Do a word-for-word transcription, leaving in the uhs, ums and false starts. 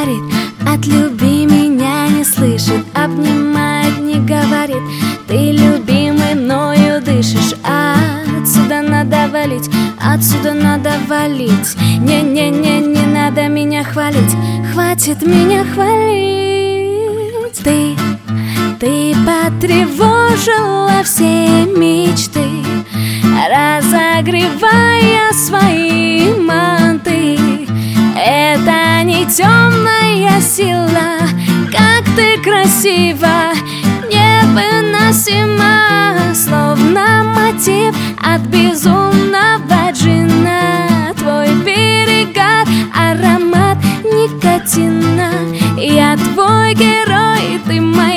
говорит, отлюби меня не слышит, обнимает, не говорит, ты любимый мною дышишь. Отсюда надо валить, отсюда надо валить. Не-не-не, не надо меня хвалить, хватит меня хвалить. Ты, ты потревожила все мечты, разогревая свои манты. Это не темная сила, как ты красива, невыносима, словно мотив от безумного джина. Твой перегар, аромат никотина, я твой герой, ты моя